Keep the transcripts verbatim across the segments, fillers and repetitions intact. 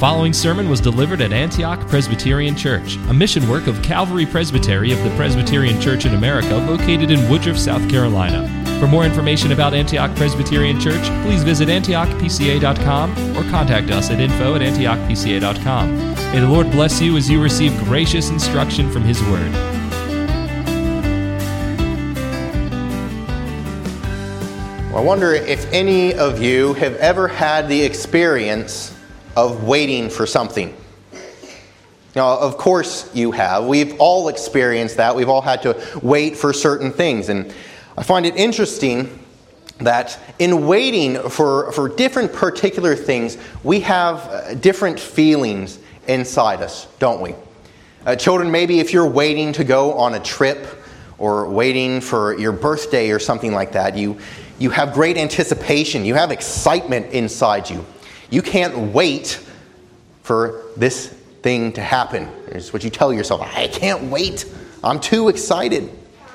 following sermon was delivered at Antioch Presbyterian Church, a mission work of Calvary Presbytery of the Presbyterian Church in America located in Woodruff, South Carolina. For more information about Antioch Presbyterian Church, please visit antioch p c a dot com or contact us at info at antioch p c a dot com. May the Lord bless you as you receive gracious instruction from His Word. Well, I wonder if any of you have ever had the experience of waiting for something. Now, of course you have. We've all experienced that. We've all had to wait for certain things. And I find it interesting that in waiting for, for different particular things, we have different feelings inside us, don't we? Uh, children, maybe if you're waiting to go on a trip or waiting for your birthday or something like that, you, you have great anticipation. You have excitement inside you. You can't wait for this thing to happen. It's what you tell yourself. I can't wait. I'm too excited.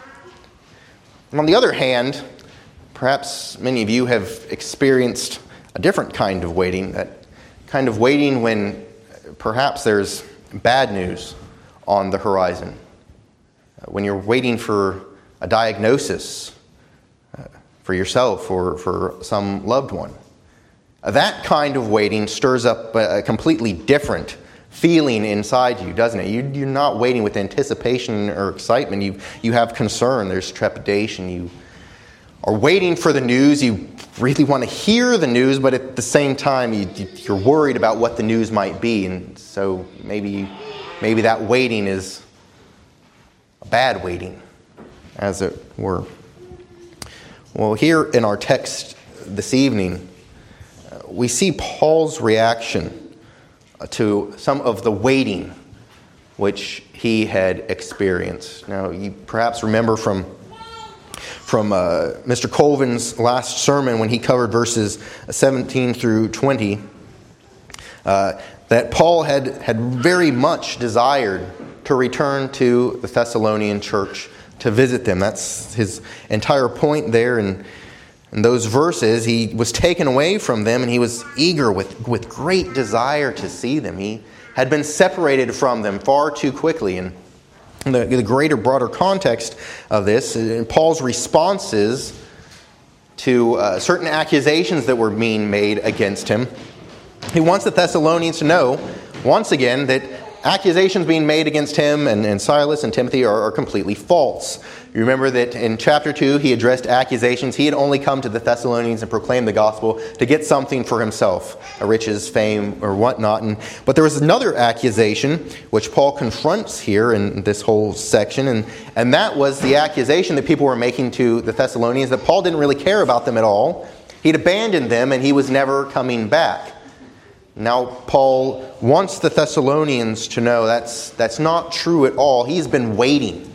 And on the other hand, perhaps many of you have experienced a different kind of waiting, that kind of waiting when perhaps there's bad news on the horizon, when you're waiting for a diagnosis uh, for yourself or for some loved one. That kind of waiting stirs up a completely different feeling inside you, doesn't it? You, you're not waiting with anticipation or excitement. You, you have concern. There's trepidation. You are waiting for the news. You really want to hear the news, but at the same time, you, you're worried about what the news might be. And so maybe, maybe that waiting is a bad waiting, as it were. Well, here in our text this evening, we see Paul's reaction to some of the waiting which he had experienced. Now, you perhaps remember from, from uh, Mister Colvin's last sermon when he covered verses seventeen through twenty, uh, that Paul had, had very much desired to return to the Thessalonian church to visit them. That's his entire point there. And in those verses, he was taken away from them, and he was eager with, with great desire to see them. He had been separated from them far too quickly. And the, the greater, broader context of this, in Paul's responses to uh, certain accusations that were being made against him, he wants the Thessalonians to know, once again, that accusations being made against him and, and Silas and Timothy are, are completely false. You remember that in chapter two, he addressed accusations. He had only come to the Thessalonians and proclaimed the gospel to get something for himself, a riches, fame, or whatnot. And, but there was another accusation which Paul confronts here in this whole section, and, and that was the accusation that people were making to the Thessalonians that Paul didn't really care about them at all. He'd abandoned them and he was never coming back. Now, Paul wants the Thessalonians to know that's, that's not true at all. He's been waiting.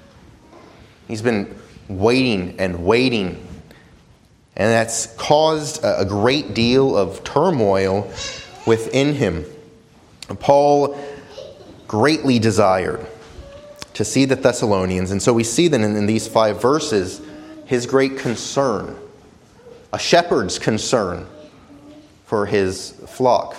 He's been waiting and waiting. And that's caused a great deal of turmoil within him. Paul greatly desired to see the Thessalonians. And so we see that in, in these five verses, his great concern, a shepherd's concern for his flock.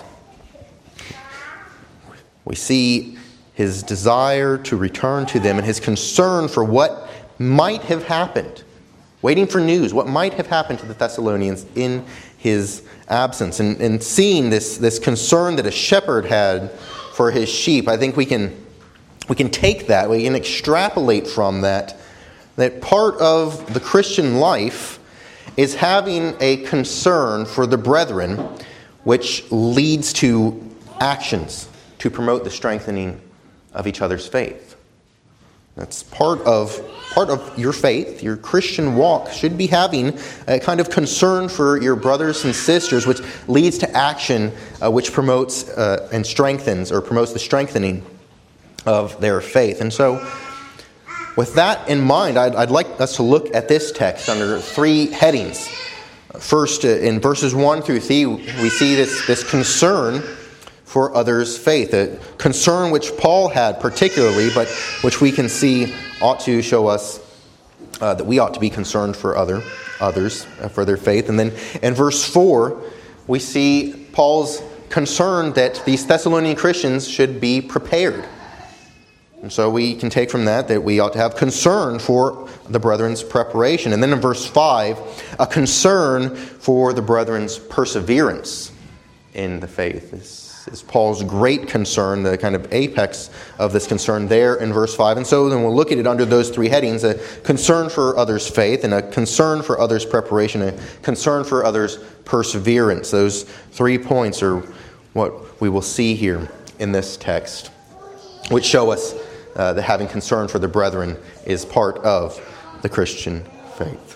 We see his desire to return to them and his concern for what might have happened, waiting for news, what might have happened to the Thessalonians in his absence. And, and seeing this, this concern that a shepherd had for his sheep, I think we can, we can take that, we can extrapolate from that, that part of the Christian life is having a concern for the brethren, which leads to actions to promote the strengthening of each other's faith. That's part of part of your faith. Your Christian walk should be having a kind of concern for your brothers and sisters, which leads to action, uh, which promotes uh, and strengthens or promotes the strengthening of their faith. And so, with that in mind, I'd, I'd like us to look at this text under three headings. First, uh, in verses one through three, we see this, this concern for others' faith, a concern which Paul had particularly, but which we can see ought to show us uh, that we ought to be concerned for other others, uh, for their faith. And then in verse four, we see Paul's concerned that these Thessalonian Christians should be prepared. And so we can take from that that we ought to have concern for the brethren's preparation. And then in verse five, a concern for the brethren's perseverance in the faith. This is Paul's great concern, the kind of apex of this concern there in verse five. And so then we'll look at it under those three headings: a concern for others' faith, and a concern for others' preparation, and a concern for others' perseverance. Those three points are what we will see here in this text, which show us uh, that having concern for the brethren is part of the Christian faith.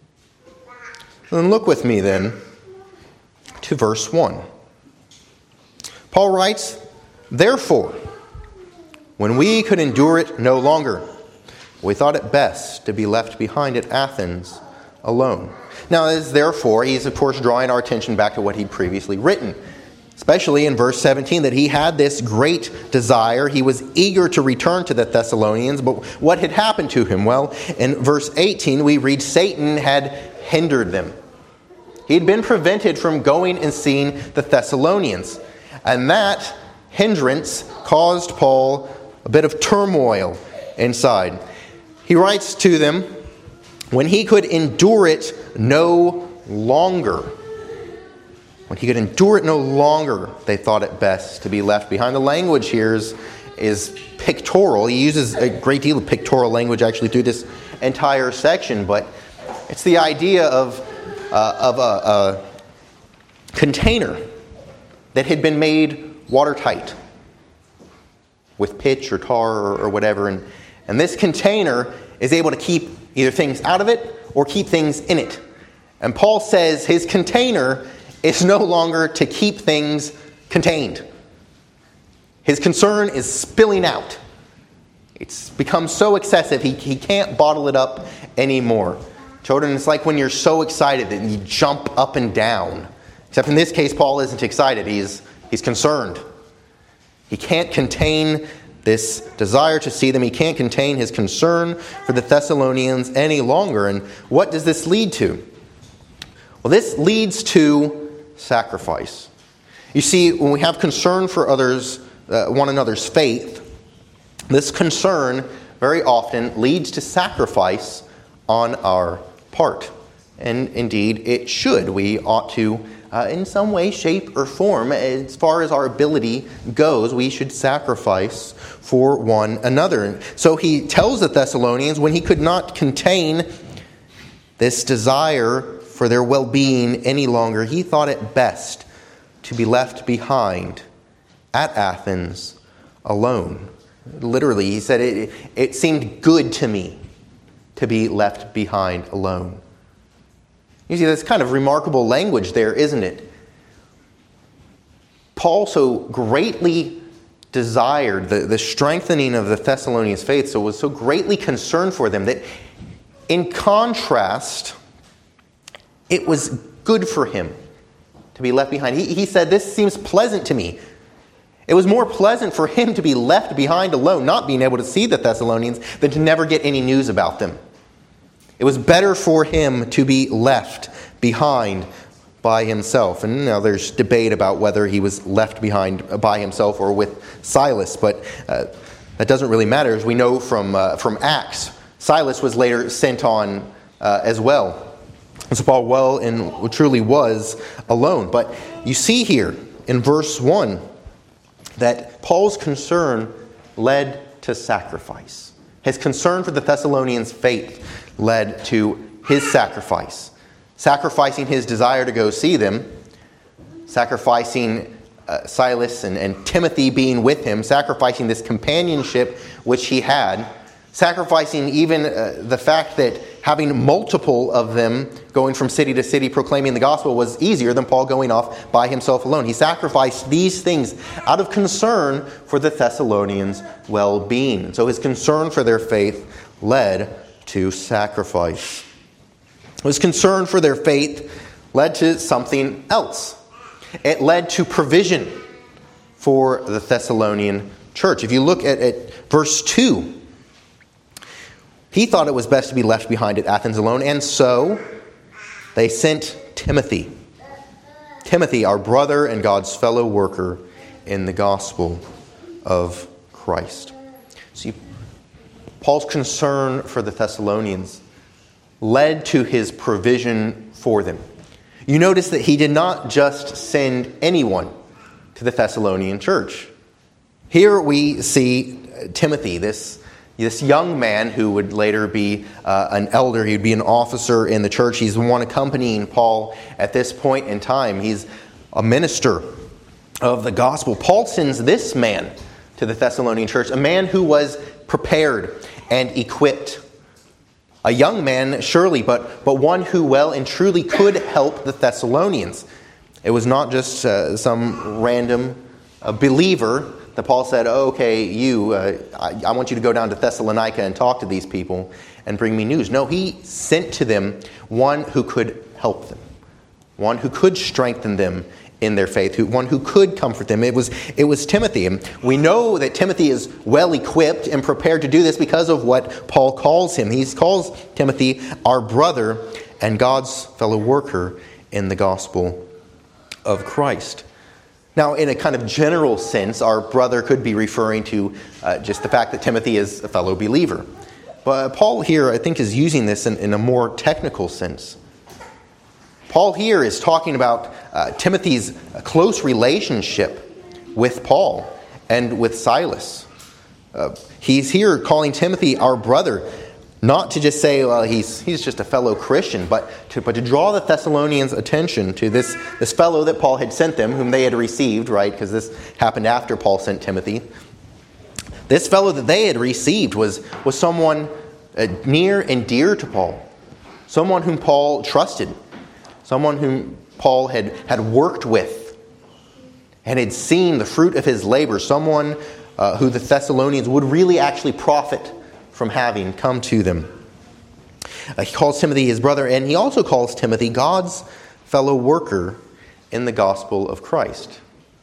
Then look with me then to verse one. Paul writes, "Therefore, when we could endure it no longer, we thought it best to be left behind at Athens alone." Now, as therefore, he's of course drawing our attention back to what he'd previously written, especially in verse seventeen, that he had this great desire. He was eager to return to the Thessalonians, but what had happened to him? Well, in verse eighteen, we read Satan had hindered them. He had been prevented from going and seeing the Thessalonians. And that hindrance caused Paul a bit of turmoil inside. He writes to them, when he could endure it no longer. When he could endure it no longer, they thought it best to be left behind. The language here is, is pictorial. He uses a great deal of pictorial language actually through this entire section, but it's the idea of, uh, of a, a container that had been made watertight with pitch or tar or, or whatever. And, and this container is able to keep either things out of it or keep things in it. And Paul says his container is no longer to keep things contained. His concern is spilling out. It's become so excessive, he, he can't bottle it up anymore. Children, it's like when you're so excited that you jump up and down. Except in this case, Paul isn't excited. He's, he's concerned. He can't contain this desire to see them. He can't contain his concern for the Thessalonians any longer. And what does this lead to? Well, this leads to sacrifice. You see, when we have concern for others, uh, one another's faith, this concern very often leads to sacrifice on our part. And indeed, it should. We ought to Uh, in some way, shape, or form, as far as our ability goes, we should sacrifice for one another. So he tells the Thessalonians, when he could not contain this desire for their well-being any longer, he thought it best to be left behind at Athens alone. Literally, he said, it, it seemed good to me to be left behind alone. You see, that's kind of remarkable language there, isn't it? Paul so greatly desired the, the strengthening of the Thessalonians' faith, so was so greatly concerned for them, that in contrast, it was good for him to be left behind. He, he said, this seems pleasant to me. It was more pleasant for him to be left behind alone, not being able to see the Thessalonians, than to never get any news about them. It was better for him to be left behind by himself. And now there's debate about whether he was left behind by himself or with Silas, but uh, that doesn't really matter. As we know from uh, from Acts, Silas was later sent on uh, as well. And so Paul well and truly was alone. But you see here in verse one that Paul's concern led to sacrifice. His concern for the Thessalonians' faith led to his sacrifice. Sacrificing his desire to go see them, sacrificing uh, Silas and, and Timothy being with him, sacrificing this companionship which he had, sacrificing even uh, the fact that having multiple of them going from city to city proclaiming the gospel was easier than Paul going off by himself alone. He sacrificed these things out of concern for the Thessalonians' well-being. And so his concern for their faith led to sacrifice. His concern for their faith led to something else. It led to provision for the Thessalonian church. If you look at, at verse two, he thought it was best to be left behind at Athens alone, and so they sent Timothy. Timothy, our brother and God's fellow worker in the gospel of Christ. See, Paul's concern for the Thessalonians led to his provision for them. You notice that he did not just send anyone to the Thessalonian church. Here we see Timothy, this, this young man who would later be uh, an elder. He'd be an officer in the church. He's the one accompanying Paul at this point in time. He's a minister of the gospel. Paul sends this man to the Thessalonian church, a man who was prepared and equipped. A young man, surely, but, but one who well and truly could help the Thessalonians. It was not just uh, some random uh, believer that Paul said, oh, okay, you, uh, I, I want you to go down to Thessalonica and talk to these people and bring me news. No, he sent to them one who could help them, one who could strengthen them in their faith, who, one who could comfort them. It was, it was Timothy. And we know that Timothy is well equipped and prepared to do this because of what Paul calls him. He calls Timothy our brother and God's fellow worker in the gospel of Christ. Now, in a kind of general sense, our brother could be referring to uh, just the fact that Timothy is a fellow believer. But Paul here, I think, is using this in, in a more technical sense. Paul here is talking about uh, Timothy's close relationship with Paul and with Silas. Uh, he's here calling Timothy our brother, not to just say, well, he's he's just a fellow Christian, but to but to draw the Thessalonians' attention to this, this fellow that Paul had sent them, whom they had received, right? Because this happened after Paul sent Timothy. This fellow that they had received was, was someone uh, near and dear to Paul, someone whom Paul trusted, someone whom Paul had, had worked with and had seen the fruit of his labor, someone uh, who the Thessalonians would really actually profit from having come to them. Uh, he calls Timothy his brother, and he also calls Timothy God's fellow worker in the gospel of Christ.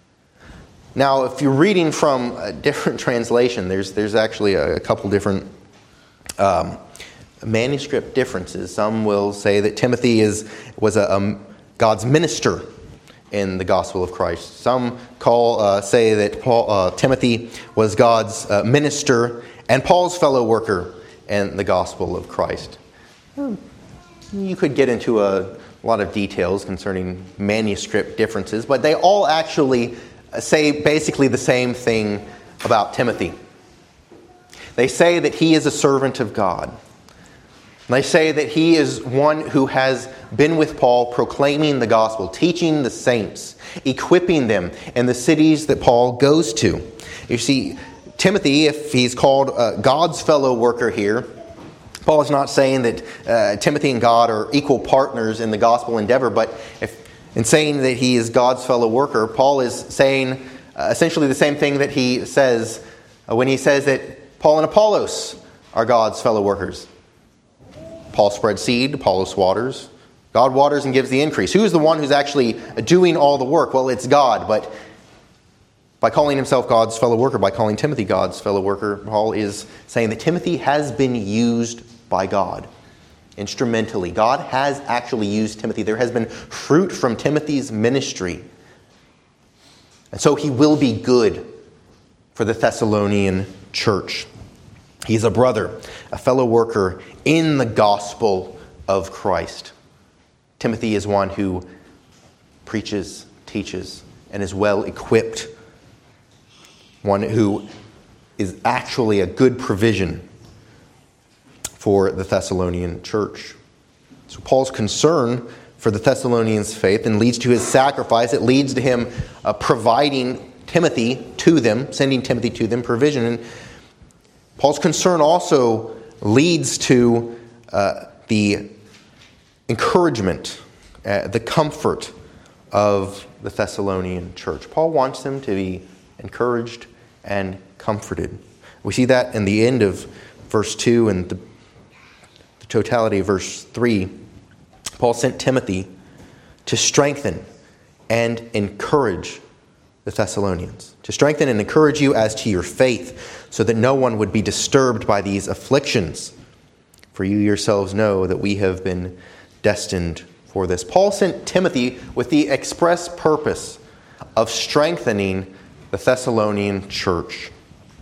Now, if you're reading from a different translation, there's there's actually a, a couple different um, manuscript differences. Some will say that Timothy is was a, a God's minister in the gospel of Christ. Some call uh, say that Paul, uh, Timothy was God's uh, minister and Paul's fellow worker in the gospel of Christ. You could get into a lot of details concerning manuscript differences, but they all actually say basically the same thing about Timothy. They say that he is a servant of God. They say that he is one who has been with Paul proclaiming the gospel, teaching the saints, equipping them in the cities that Paul goes to. You see, Timothy, if he's called uh, God's fellow worker here, Paul is not saying that uh, Timothy and God are equal partners in the gospel endeavor, but if, in saying that he is God's fellow worker, Paul is saying uh, essentially the same thing that he says uh, when he says that Paul and Apollos are God's fellow workers. Paul spreads seed, Apollos waters. God waters and gives the increase. Who is the one who's actually doing all the work? Well, it's God, but by calling himself God's fellow worker, by calling Timothy God's fellow worker, Paul is saying that Timothy has been used by God instrumentally. God has actually used Timothy. There has been fruit from Timothy's ministry. And so he will be good for the Thessalonian church. He's a brother, a fellow worker in the gospel of Christ. Timothy is one who preaches, teaches, and is well equipped. One who is actually a good provision for the Thessalonian church. So Paul's concern for the Thessalonians' faith and leads to his sacrifice. It leads to him uh, providing Timothy to them, sending Timothy to them, provision. And Paul's concern also leads to uh, the encouragement, uh, the comfort of the Thessalonian church. Paul wants them to be encouraged and comforted. We see that in the end of verse two and the, the totality of verse three. Paul sent Timothy to strengthen and encourage the Thessalonians, to strengthen and encourage you as to your faith, so that no one would be disturbed by these afflictions. For you yourselves know that we have been destined for this. Paul sent Timothy with the express purpose of strengthening the Thessalonian church.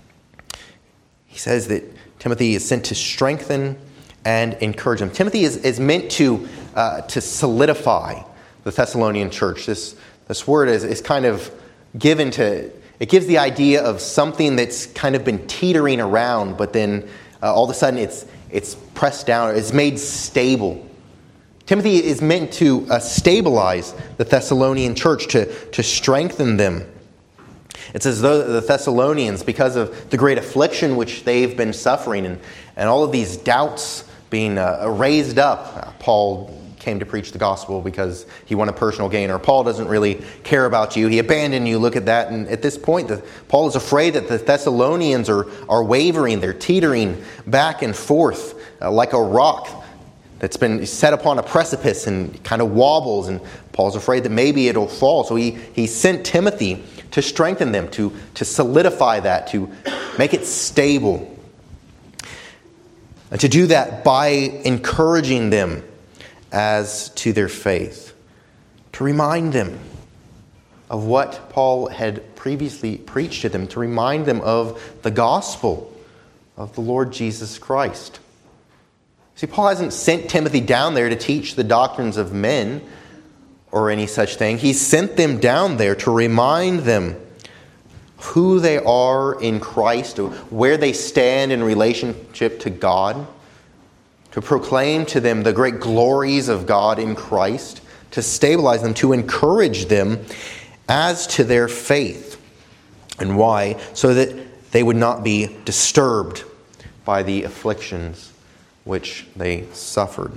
He says that Timothy is sent to strengthen and encourage them. Timothy is, is meant to, uh, to solidify the Thessalonian church. This, this word is, is kind of given to, it gives the idea of something that's kind of been teetering around, but then uh, all of a sudden it's, it's pressed down, it's made stable. Timothy is meant to uh, stabilize the Thessalonian church, to, to strengthen them. It's as though the Thessalonians, because of the great affliction which they've been suffering and, and all of these doubts being uh, raised up, uh, Paul came to preach the gospel because he wanted personal gain, or Paul doesn't really care about you, he abandoned you, look at that. And at this point, the, Paul is afraid that the Thessalonians are, are wavering, they're teetering back and forth uh, like a rock that's been set upon a precipice and kind of wobbles, and Paul's afraid that maybe it'll fall. So he, he sent Timothy to strengthen them, to, to solidify that, to make it stable. And to do that by encouraging them as to their faith. To remind them of what Paul had previously preached to them, to remind them of the gospel of the Lord Jesus Christ. See, Paul hasn't sent Timothy down there to teach the doctrines of men or any such thing. He sent them down there to remind them who they are in Christ, where they stand in relationship to God, to proclaim to them the great glories of God in Christ, to stabilize them, to encourage them as to their faith. And why? So that they would not be disturbed by the afflictions which they suffered.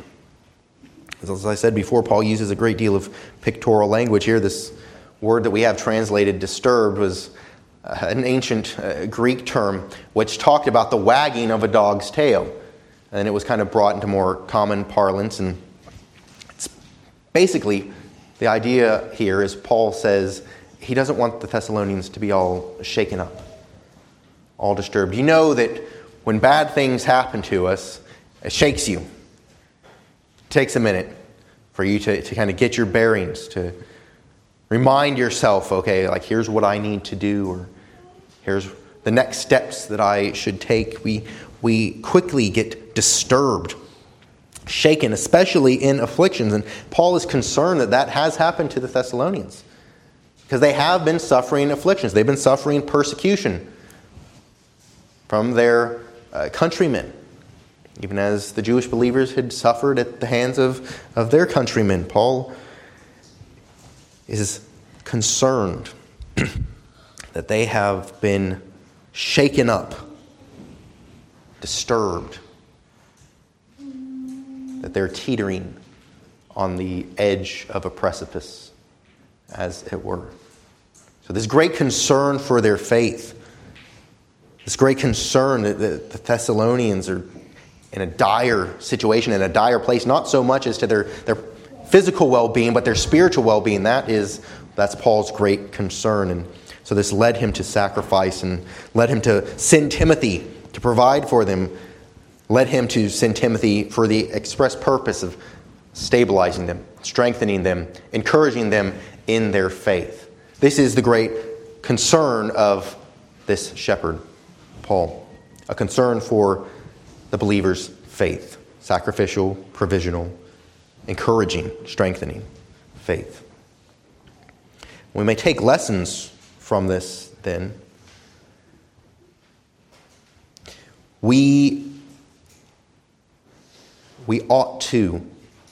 As I said before, Paul uses a great deal of pictorial language here. This word that we have translated disturbed was an ancient uh, Greek term which talked about the wagging of a dog's tail. And it was kind of brought into more common parlance. And it's basically, the idea here is Paul says he doesn't want the Thessalonians to be all shaken up, all disturbed. You know that when bad things happen to us, it shakes you. It takes a minute for you to, to kind of get your bearings, to remind yourself, okay, like here's what I need to do, or here's the next steps that I should take. We, we quickly get disturbed, shaken, especially in afflictions. And Paul is concerned that that has happened to the Thessalonians, because they have been suffering afflictions. They've been suffering persecution from their uh, countrymen, even as the Jewish believers had suffered at the hands of, of their countrymen. Paul is concerned that they have been shaken up, disturbed, that they're teetering on the edge of a precipice, as it were. So this great concern for their faith, this great concern that the Thessalonians are in a dire situation, in a dire place, not so much as to their, their physical well-being, but their spiritual well-being. That is, that's Paul's great concern. And so this led him to sacrifice and led him to send Timothy to provide for them, led him to send Timothy for the express purpose of stabilizing them, strengthening them, encouraging them in their faith. This is the great concern of this shepherd, Paul, a concern for the believer's faith, sacrificial, provisional, encouraging, strengthening faith. We may take lessons from this then. We, we ought to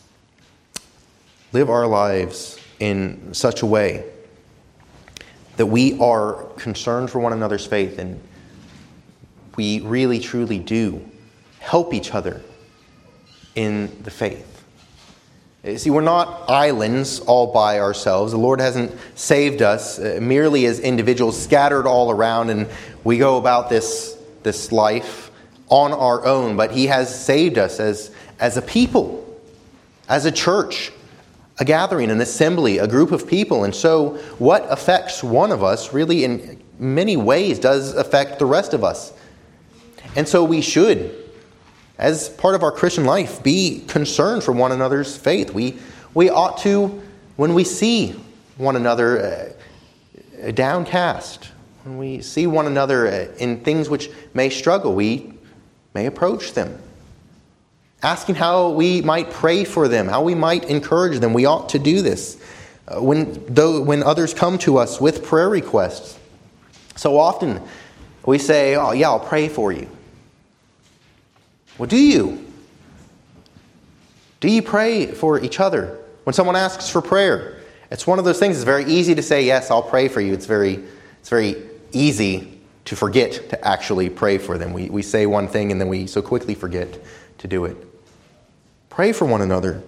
live our lives in such a way that we are concerned for one another's faith, and we really truly do help each other in the faith. See, we're not islands all by ourselves. The Lord hasn't saved us uh, merely as individuals scattered all around, and we go about this, this life on our own. But He has saved us as, as a people, as a church, a gathering, an assembly, a group of people. And so what affects one of us really in many ways does affect the rest of us. And so we should, as part of our Christian life, be concerned for one another's faith. We We ought to, when we see one another uh, downcast, when we see one another uh, in things which may struggle, we may approach them, asking how we might pray for them, how we might encourage them. We ought to do this. Uh, when, though, when others come to us with prayer requests, so often we say, oh yeah, I'll pray for you. Well, do you? Do you pray for each other? When someone asks for prayer, it's one of those things. It's very easy to say, yes, I'll pray for you. It's very, it's very easy to forget to actually pray for them. We, we say one thing and then we so quickly forget to do it. Pray for one another.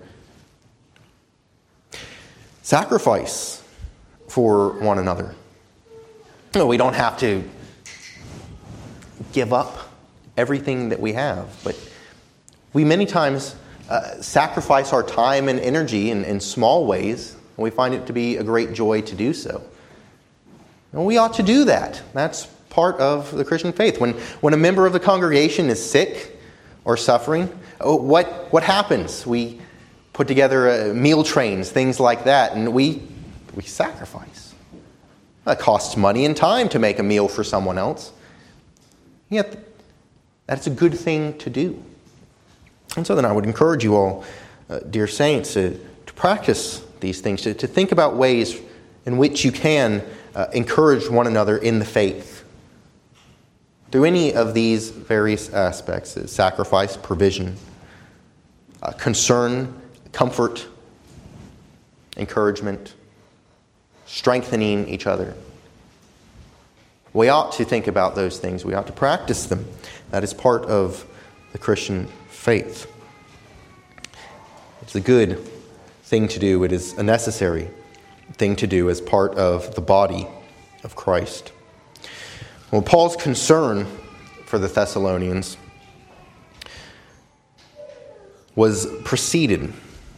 Sacrifice for one another. No, we don't have to give up everything that we have, but we many times uh, sacrifice our time and energy in, in small ways, and we find it to be a great joy to do so. And we ought to do that. That's part of the Christian faith. When when a member of the congregation is sick or suffering, what what happens? We put together uh, meal trains, things like that, and we we sacrifice. It costs money and time to make a meal for someone else. Yet, that's a good thing to do. And so then I would encourage you all, uh, dear saints, to, to practice these things, to, to think about ways in which you can uh, encourage one another in the faith. Through any of these various aspects, uh, sacrifice, provision, uh, concern, comfort, encouragement, strengthening each other. We ought to think about those things. We ought to practice them. That is part of the Christian faith. It's a good thing to do. It is a necessary thing to do as part of the body of Christ. Well, Paul's concern for the Thessalonians was preceded.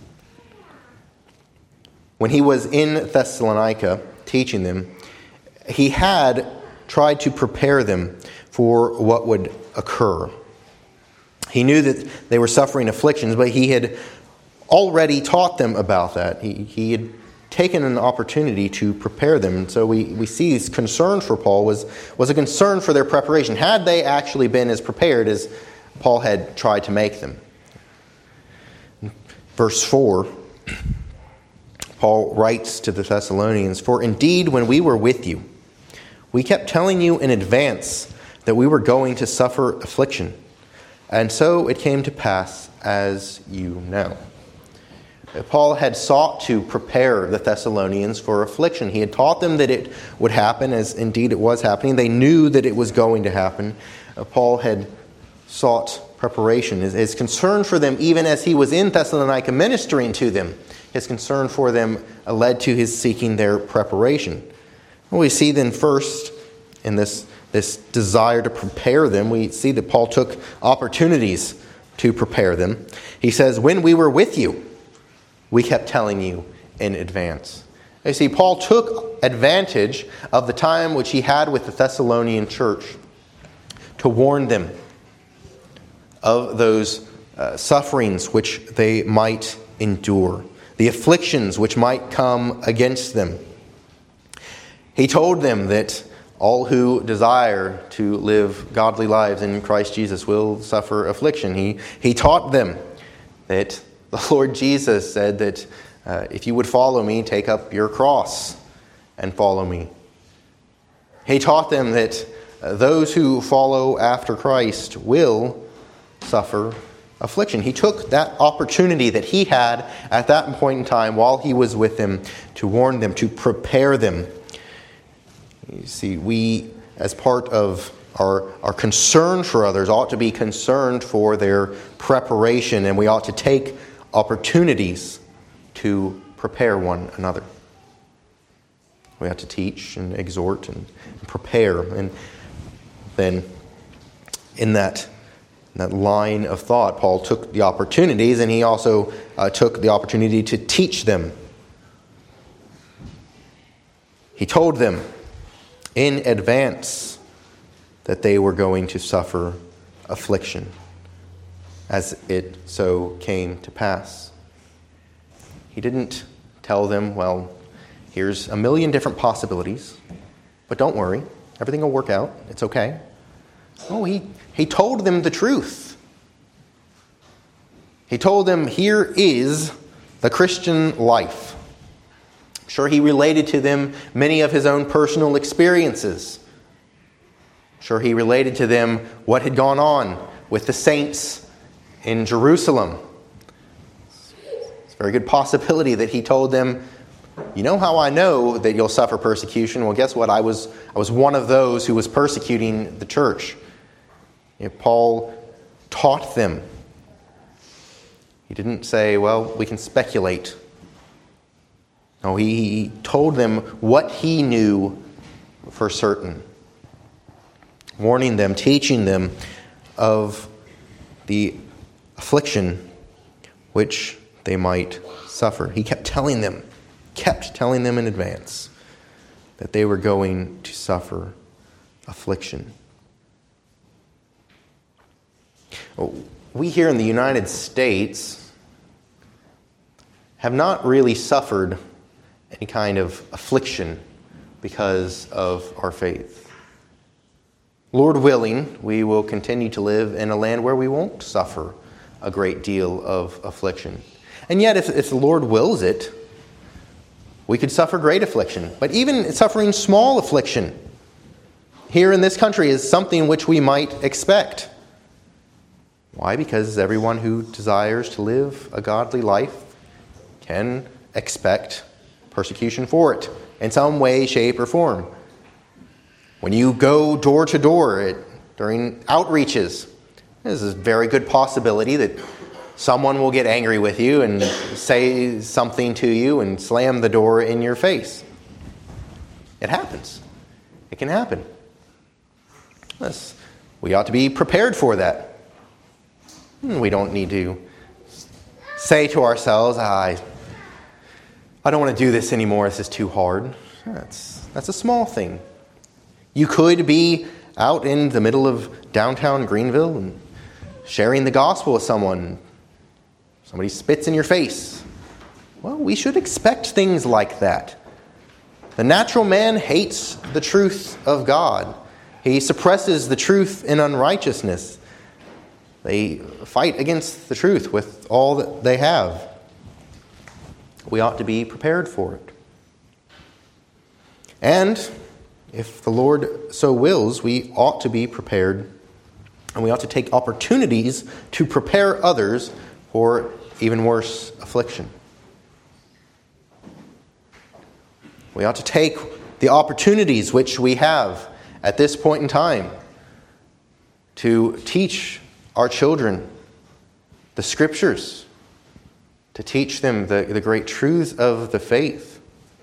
When he was in Thessalonica teaching them, he had tried to prepare them for what would occur. He knew that they were suffering afflictions, but he had already taught them about that. He, he had taken an opportunity to prepare them. And so we, we see his concern for Paul was, was a concern for their preparation. Had they actually been as prepared as Paul had tried to make them? Verse four, Paul writes to the Thessalonians, "For indeed, when we were with you, we kept telling you in advance that we were going to suffer affliction. And so it came to pass, as you know." Paul had sought to prepare the Thessalonians for affliction. He had taught them that it would happen, as indeed it was happening. They knew that it was going to happen. Paul had sought preparation. His concern for them, even as he was in Thessalonica ministering to them, his concern for them led to his seeking their preparation. We see then first in this, this desire to prepare them, we see that Paul took opportunities to prepare them. He says, "When we were with you, we kept telling you in advance." You see, Paul took advantage of the time which he had with the Thessalonian church to warn them of those uh, sufferings which they might endure, the afflictions which might come against them. He told them that all who desire to live godly lives in Christ Jesus will suffer affliction. He, he taught them that the Lord Jesus said that uh, if you would follow me, take up your cross and follow me. He taught them that uh, those who follow after Christ will suffer affliction. He took that opportunity that he had at that point in time while he was with them to warn them, to prepare them. You see, we, as part of our, our concern for others, ought to be concerned for their preparation, and we ought to take opportunities to prepare one another. We ought to teach and exhort and prepare. And then in that, in that line of thought, Paul took the opportunities, and he also uh, took the opportunity to teach them. He told them in advance that they were going to suffer affliction, as it so came to pass. He didn't tell them, well, here's a million different possibilities, but don't worry, everything will work out, it's okay. No, he, he told them the truth. He told them, here is the Christian life. I'm sure he related to them many of his own personal experiences. I'm sure he related to them what had gone on with the saints in Jerusalem. It's a very good possibility that he told them, you know how I know that you'll suffer persecution? Well, guess what? I was I was one of those who was persecuting the church. You know, Paul taught them. He didn't say, well, we can speculate. No, he, he told them what he knew for certain. Warning them, teaching them of the affliction which they might suffer. He kept telling them, kept telling them in advance that they were going to suffer affliction. We here in the United States have not really suffered any kind of affliction because of our faith. Lord willing, we will continue to live in a land where we won't suffer a great deal of affliction. And yet, if, if the Lord wills it, we could suffer great affliction. But even suffering small affliction here in this country is something which we might expect. Why? Because everyone who desires to live a godly life can expect persecution for it in some way, shape, or form. When you go door to door during outreaches, there's a very good possibility that someone will get angry with you and say something to you and slam the door in your face. It happens. It can happen. Yes, we ought to be prepared for that. We don't need to say to ourselves, I, I don't want to do this anymore. This is too hard. That's, that's a small thing. You could be out in the middle of downtown Greenville and sharing the gospel with someone. Somebody spits in your face. Well, we should expect things like that. The natural man hates the truth of God. He suppresses the truth in unrighteousness. They fight against the truth with all that they have. We ought to be prepared for it. And if the Lord so wills, we ought to be prepared, and we ought to take opportunities to prepare others for even worse affliction. We ought to take the opportunities which we have at this point in time to teach our children the Scriptures, to teach them the, the great truths of the faith,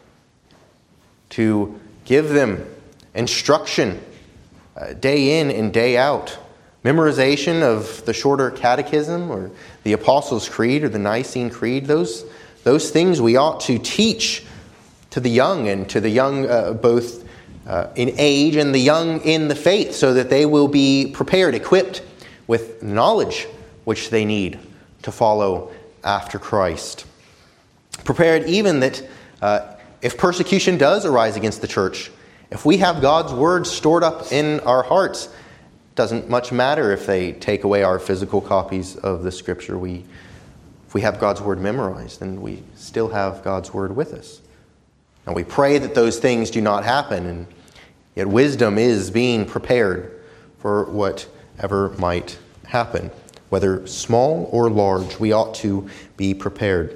to give them instruction uh, day in and day out, memorization of the shorter catechism or the Apostles' Creed or the Nicene Creed. Those, those things we ought to teach to the young and to the young uh, both uh, in age and the young in the faith, so that they will be prepared, equipped with knowledge which they need to follow after Christ. Prepared even that uh, if persecution does arise against the church, if we have God's word stored up in our hearts, it doesn't much matter if they take away our physical copies of the Scripture. We, if we have God's word memorized, then we still have God's word with us. And we pray that those things do not happen, and yet wisdom is being prepared for whatever might happen. Whether small or large, we ought to be prepared.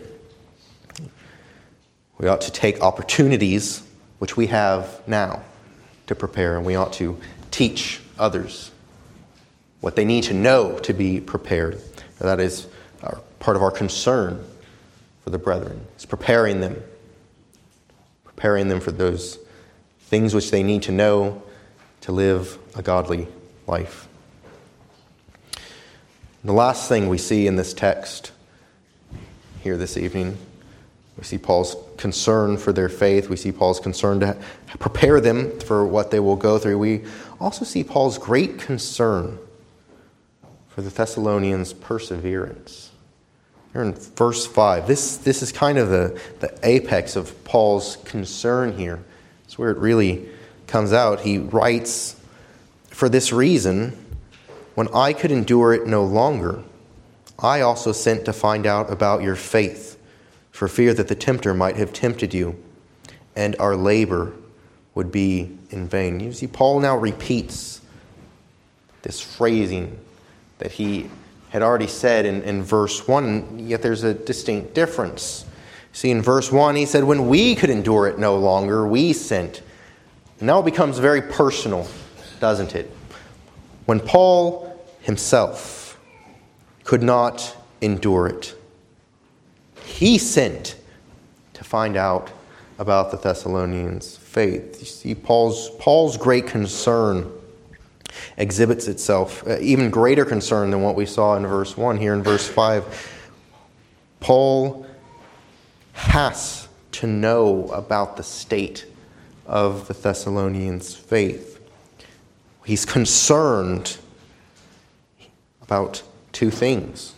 We ought to take opportunities which we have now to prepare, and we ought to teach others what they need to know to be prepared. That is our, part of our concern for the brethren. It's preparing them. Preparing them for those things which they need to know to live a godly life. And the last thing we see in this text here this evening, we see Paul's concern for their faith. We see Paul's concern to prepare them for what they will go through. We also see Paul's great concern for the Thessalonians' perseverance. Here in verse five, this, this is kind of the, the apex of Paul's concern here. It's where it really comes out. He writes, "For this reason, when I could endure it no longer, I also sent to find out about your faith, for fear that the tempter might have tempted you, and our labor would be in vain." You see, Paul now repeats this phrasing that he had already said in, in verse one, yet there's a distinct difference. See, in verse one, he said, when we could endure it no longer, we sent. And now it becomes very personal, doesn't it? When Paul himself could not endure it, he sent to find out about the Thessalonians' faith. You see, Paul's, Paul's great concern exhibits itself, uh, even greater concern than what we saw in verse one. Here in verse five, Paul has to know about the state of the Thessalonians' faith. He's concerned about two things,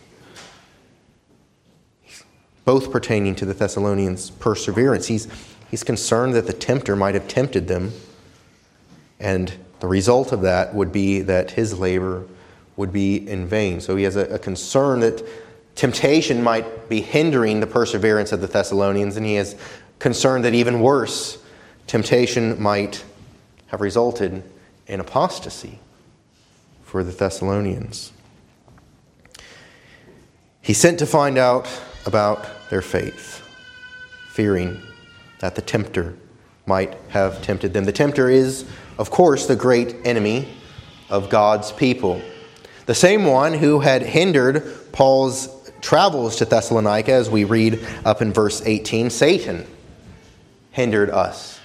both pertaining to the Thessalonians' perseverance. He's, he's concerned that the tempter might have tempted them, and the result of that would be that his labor would be in vain. So he has a, a concern that temptation might be hindering the perseverance of the Thessalonians, and he has concern that even worse, temptation might have resulted in apostasy for the Thessalonians. He sent to find out about their faith, fearing that the tempter might have tempted them. The tempter is, of course, the great enemy of God's people. The same one who had hindered Paul's travels to Thessalonica, as we read up in verse eighteen. Satan hindered us.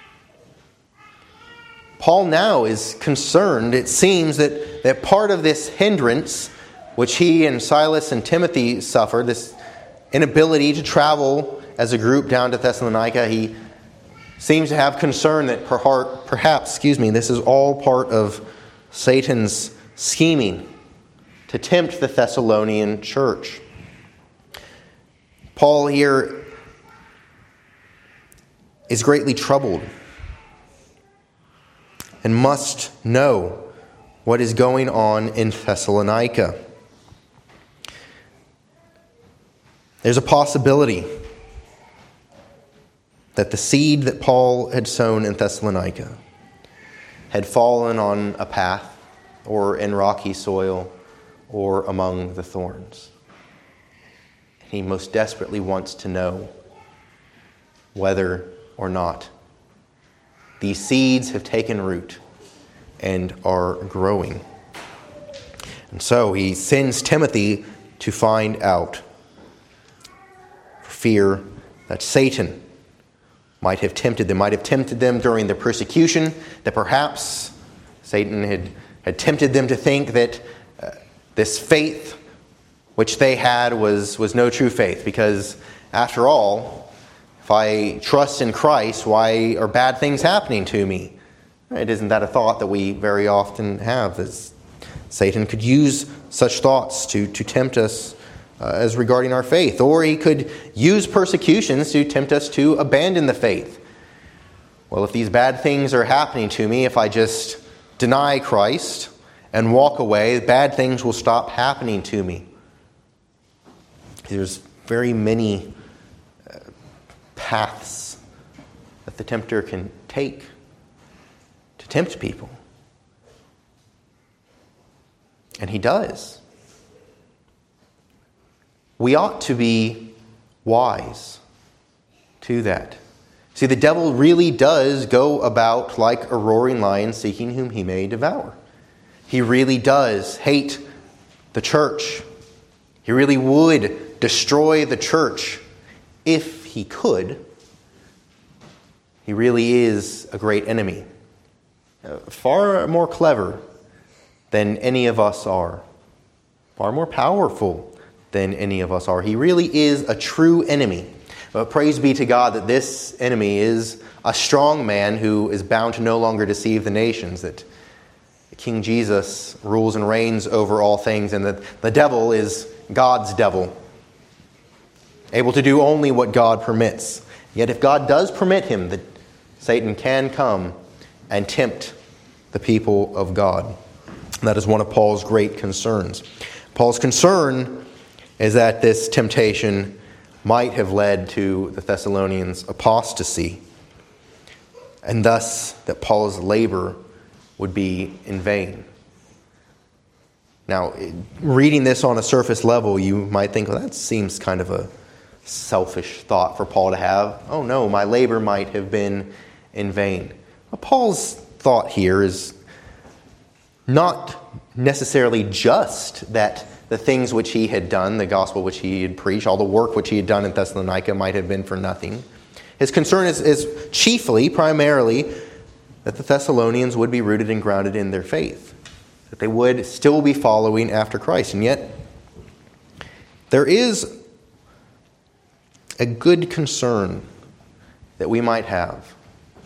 Paul now is concerned, it seems, that, that part of this hindrance, which he and Silas and Timothy suffered, this inability to travel as a group down to Thessalonica, he seems to have concern that perhaps, excuse me, this is all part of Satan's scheming to tempt the Thessalonian church. Paul here is greatly troubled and must know what is going on in Thessalonica. There's a possibility that the seed that Paul had sown in Thessalonica had fallen on a path or in rocky soil or among the thorns. He most desperately wants to know whether or not these seeds have taken root and are growing. And so he sends Timothy to find out, for fear that Satan might have tempted them, might have tempted them during the persecution, that perhaps Satan had, had tempted them to think that uh, this faith which they had was, was no true faith, because after all, if I trust in Christ, why are bad things happening to me? Right? Isn't that a thought that we very often have? That Satan could use such thoughts to, to tempt us uh, as regarding our faith. Or he could use persecutions to tempt us to abandon the faith. Well, if these bad things are happening to me, if I just deny Christ and walk away, bad things will stop happening to me. There's very many uh, paths that the tempter can take to tempt people. And he does. We ought to be wise to that. See, the devil really does go about like a roaring lion seeking whom he may devour. He really does hate the church. He really would destroy the church if he could. He really is a great enemy. Uh, far more clever than any of us are. Far more powerful than any of us are. He really is a true enemy. But praise be to God that this enemy is a strong man who is bound to no longer deceive the nations, that King Jesus rules and reigns over all things, and that the devil is God's devil. able to do only what God permits. Yet if God does permit him, that Satan can come and tempt the people of God. That is one of Paul's great concerns. Paul's concern is that this temptation might have led to the Thessalonians' apostasy, and thus that Paul's labor would be in vain. Now, reading this on a surface level, you might think, well, that seems kind of a selfish thought for Paul to have. Oh no, my labor might have been in vain. Well, Paul's thought here is not necessarily just that the things which he had done, the gospel which he had preached, all the work which he had done in Thessalonica might have been for nothing. His concern is, is chiefly, primarily, that the Thessalonians would be rooted and grounded in their faith, that they would still be following after Christ. And yet, there is a good concern that we might have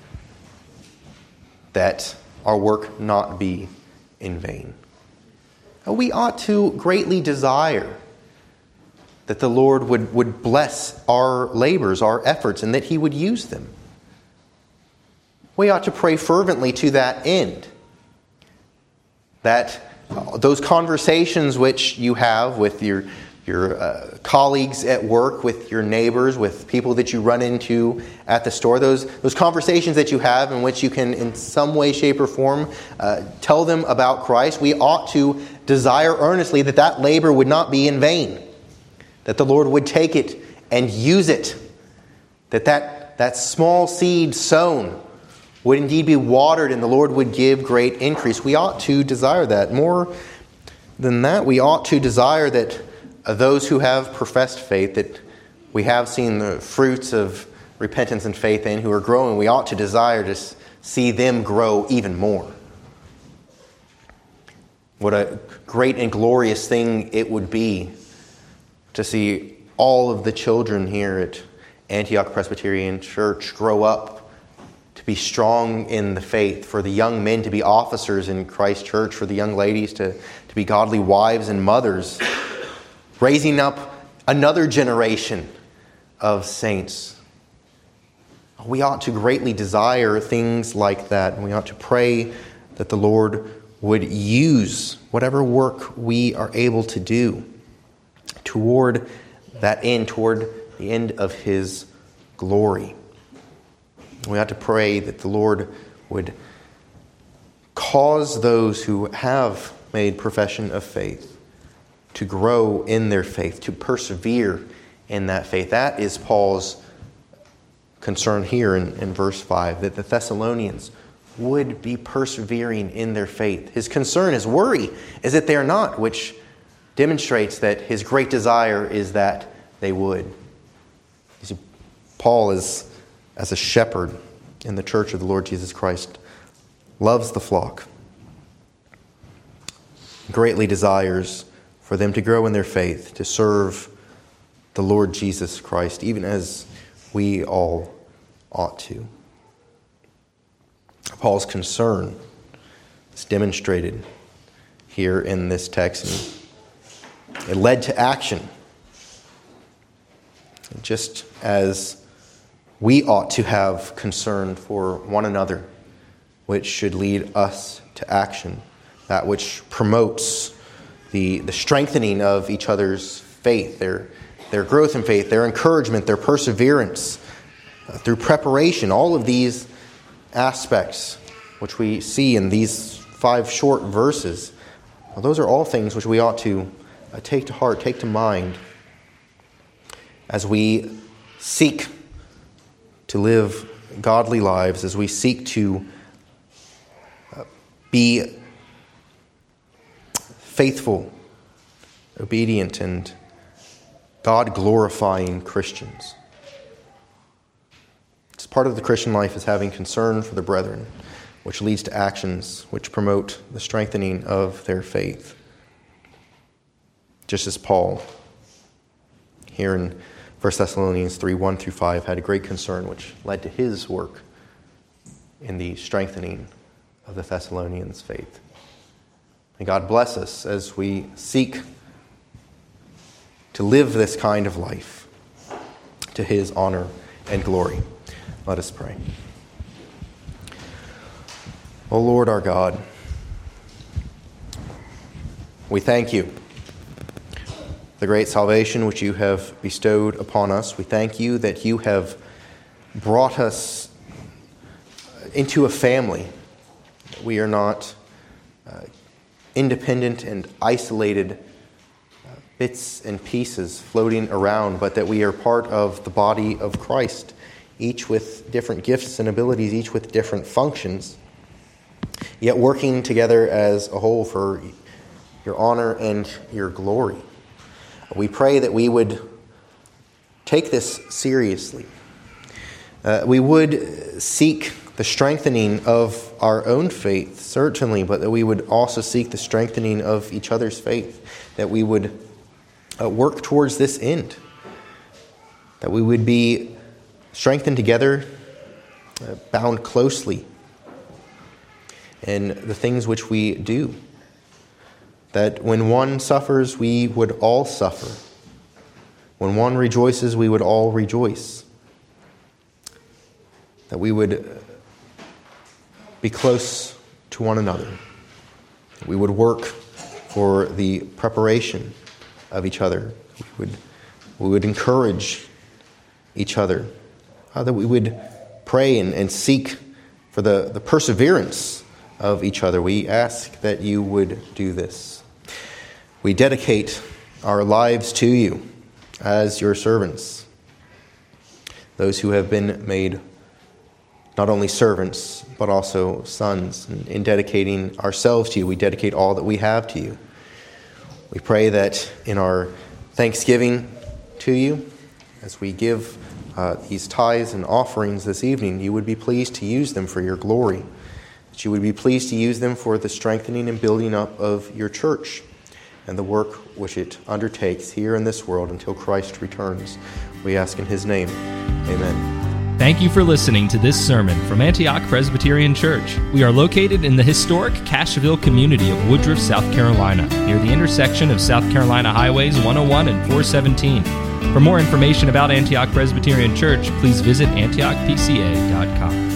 that our work not be in vain. We ought to greatly desire that the Lord would, would bless our labors, our efforts, and that He would use them. We ought to pray fervently to that end. That those conversations which you have with your your uh, colleagues at work, with your neighbors, with people that you run into at the store, those those conversations that you have in which you can in some way, shape, or form uh, tell them about Christ, we ought to desire earnestly that that labor would not be in vain, that the Lord would take it and use it, that that, that small seed sown would indeed be watered and the Lord would give great increase. We ought to desire that. More than that, we ought to desire that those who have professed faith, that we have seen the fruits of repentance and faith in, who are growing, we ought to desire to see them grow even more. What a great and glorious thing it would be to see all of the children here at Antioch Presbyterian Church grow up to be strong in the faith, for the young men to be officers in Christ Church, for the young ladies to, to be godly wives and mothers, raising up another generation of saints. We ought to greatly desire things like that, and we ought to pray that the Lord would use whatever work we are able to do toward that end, toward the end of His glory. We ought to pray that the Lord would cause those who have made profession of faith to grow in their faith, to persevere in that faith. That is Paul's concern here in, in verse five, that the Thessalonians would be persevering in their faith. His concern, his worry, is that they are not, which demonstrates that his great desire is that they would. You see, Paul is, as a shepherd in the church of the Lord Jesus Christ, loves the flock, greatly desires for them to grow in their faith, to serve the Lord Jesus Christ, even as we all ought to. Paul's concern is demonstrated here in this text, and it led to action. Just as we ought to have concern for one another, which should lead us to action, that which promotes the, the strengthening of each other's faith, their, their growth in faith, their encouragement, their perseverance, uh, through preparation, all of these aspects which we see in these five short verses, well, those are all things which we ought to uh, take to heart, take to mind, as we seek to live godly lives, as we seek to uh, be faithful, obedient, and God-glorifying Christians. It's part of the Christian life is having concern for the brethren, which leads to actions which promote the strengthening of their faith. Just as Paul, here in First Thessalonians three, one through five, had a great concern which led to his work in the strengthening of the Thessalonians' faith. May God bless us as we seek to live this kind of life, to his honor and glory. Let us pray. O Lord our God, we thank you for the great salvation which you have bestowed upon us. We thank you that you have brought us into a family. We are not uh, independent and isolated uh, bits and pieces floating around, but that we are part of the body of Christ, each with different gifts and abilities, each with different functions, yet working together as a whole for your honor and your glory. We pray that we would take this seriously. Uh, we would seek the strengthening of our own faith, certainly, but that we would also seek the strengthening of each other's faith, that we would uh, work towards this end, that we would be strengthened together, uh, bound closely in the things which we do, that when one suffers, we would all suffer. When one rejoices, we would all rejoice. That we would be close to one another. We would work for the preparation of each other. We would, we would encourage each other. Uh, that we would pray and, and seek for the, the perseverance of each other. We ask that you would do this. We dedicate our lives to you as your servants, those who have been made not only servants, but also sons. And in dedicating ourselves to you, we dedicate all that we have to you. We pray that in our thanksgiving to you, as we give uh, these tithes and offerings this evening, you would be pleased to use them for your glory, that you would be pleased to use them for the strengthening and building up of your church and the work which it undertakes here in this world until Christ returns. We ask in his name. Amen. Thank you for listening to this sermon from Antioch Presbyterian Church. We are located in the historic Cashville community of Woodruff, South Carolina, near the intersection of South Carolina Highways one oh one and four seventeen. For more information about Antioch Presbyterian Church, please visit antioch p c a dot com.